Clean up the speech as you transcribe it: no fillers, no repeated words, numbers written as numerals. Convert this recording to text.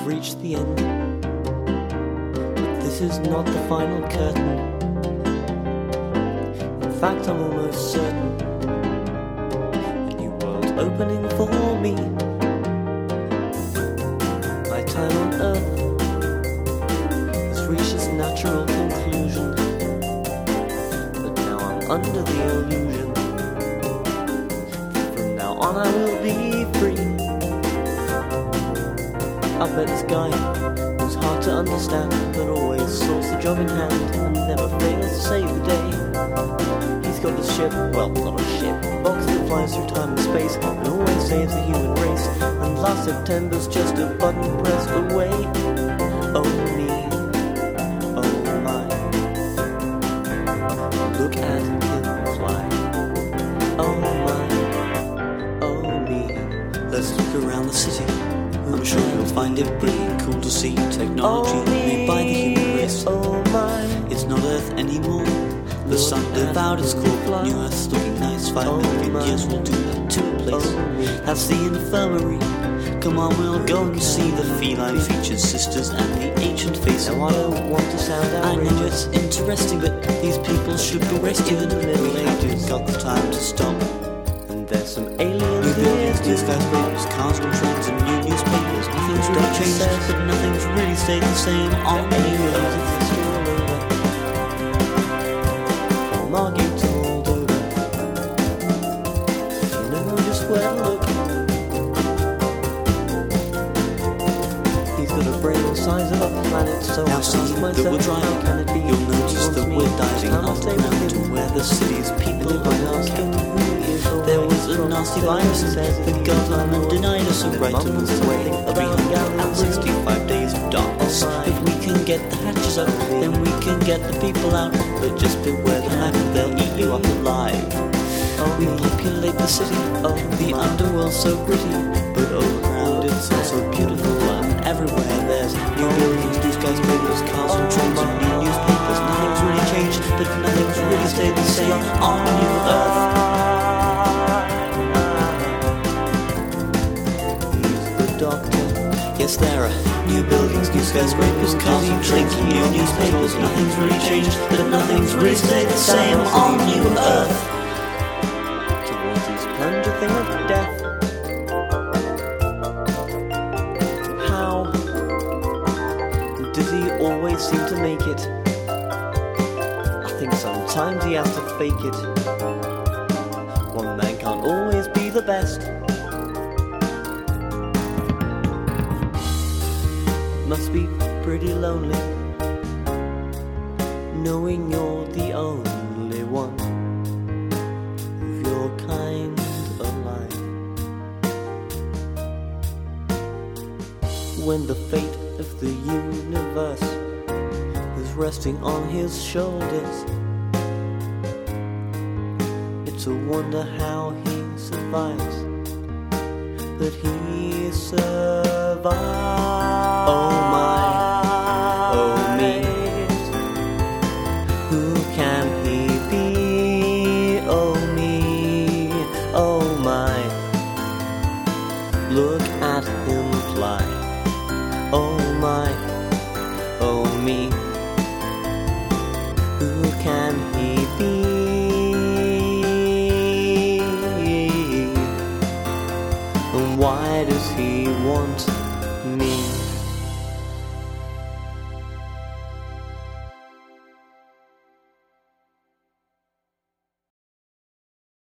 reached the end, but this is not the final curtain. In fact, I'm almost certain a new world's opening for me. My time on Earth has reached its natural conclusion, but now I'm under the illusion. From now on I will be free. I met this guy who's hard to understand, but always sorts the job in hand and never fails to save the day. He's got a ship, well, not a ship, a box that flies through time and space and always saves the human race. And last September's just a button press away. Oh me, oh my, look at him fly. Oh my, oh me. Let's look around the city. I'm sure you'll find it pretty cool to see technology made by the human race. Oh my, it's not Earth anymore. The sun devoured its core. New Earth's looking nice. 5 million years will do that to a place. That's the infirmary. Come on, we'll go and see the feline featured sisters and the ancient face. Now I don't want to sound I outrageous. know it's interesting, but these people should be rescued. We haven't got the time to stop. And there's some aliens New here buildings, new too. skyscrapers, cars and trains and new newspapers. Nothing's really changed, but nothing's really stayed the same on the new Earth. Margate to Moldova. You know just where to look. He's got a brain the size of a planet, so Now I see ask that myself, we're how driving. can it be? You'll notice that we're diving Time I'll stay with underground to him. where the city's people And if I ask him are. who he is or There where was he's a from, nasty then he virus. says The he's government my denied us a boy. right to Mum move was away. saying about 365 days of darkness. If we can get the hatches up, then we can get the people out. But just beware the fact that they'll eat you up alive. We populate the city. The underworld's so pretty, but all around it's also beautiful. And everywhere there's new buildings, new skyscrapers, cars and trains and new newspapers. Nothing's really changed, but nothing's really stayed the same on New Earth. He's the doctor. Yes, there are new buildings, new skyscrapers, cars and trains and new newspapers. Nothing's really changed, but nothing's really stayed the same on New Earth. Towards his plunger thing of death. How does he always seem to make it? I think sometimes he has to fake it. One man can't always be the best. Must be pretty lonely, knowing you're the only one of your kind alive. When the fate of the universe is resting on his shoulders, it's a wonder how he survives, but he survives. Oh my, oh me, who can he be? Oh me, oh my, look at him fly. Oh